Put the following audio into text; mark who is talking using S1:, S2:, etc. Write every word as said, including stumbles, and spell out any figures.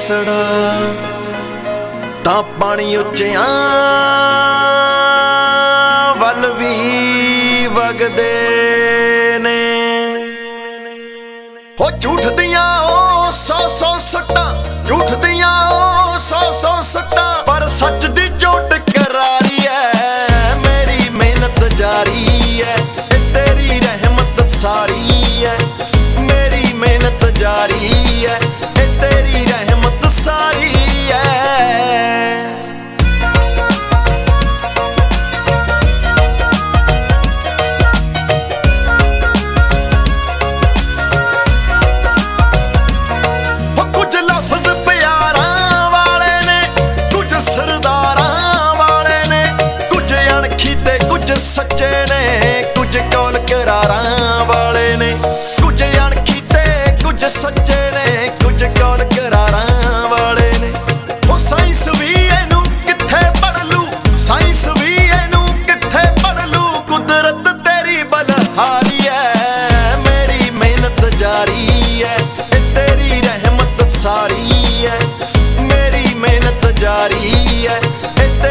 S1: ਸੜਾ ਤਾਂ ਪਾਣੀ ਉੱਚਿਆਂ ਵੱਲ ਵੀ ਵਗਦੇ ਨੇ। ਹੋ ਝੂਠ ਦੀਆਂ ਉਹ ਸੌ ਸੌ ਸੱਟਾਂ, ਝੂਠ ਦੀਆਂ ਉਹ ਸੌ ਸੌ ਸੱਟਾਂ, ਪਰ ਸੱਚ ਦੀ ਚੋਟ ਕਰਾਰੀ ਐ। ਮੇਰੀ ਮਿਹਨਤ ਜਾਰੀ ਐ, ਇਹ ਤੇਰੀ ਰਹਿਮਤ ਸਾਰੀ ਐ। ਮੇਰੀ ਮਿਹਨਤ ਜਾਰੀ ਐ, ਇਹ ਤੇਰੀ ਰਹਿਮਤ ਸਾਰੀ ਐ। ਸੱਚੇ ਨੇ ਕੁਝ ਕੌਲ ਕਰਾਰਾਂ ਵਾਲੇ ਨੇ, ਕੁਝ ਅਣਖੀ ਤੇ ਕੁਝ ਸੱਚੇ ਨੇ, ਕੁਝ ਕੌਲ ਕਰਾਰਾਂ ਵਾਲੇ ਨੇ। ਉਹ ਸਾਇੰਸ ਵੀ ਇਹਨੂੰ ਕਿੱਥੇ ਪੜ੍ਹ ਲੂ, ਸਾਇੰਸ ਵੀ ਇਹਨੂੰ ਕਿੱਥੇ ਪੜ੍ਹ ਲੂ, ਕੁਦਰਤ ਤੇਰੀ ਬਲਹਾਰੀ ਐ। ਮੇਰੀ ਮਿਹਨਤ ਜਾਰੀ ਐ, ਇਹ ਤੇਰੀ ਰਹਿਮਤ ਸਾਰੀ ਐ। ਮੇਰੀ ਮਿਹਨਤ ਜਾਰੀ ਐ, ਇਹ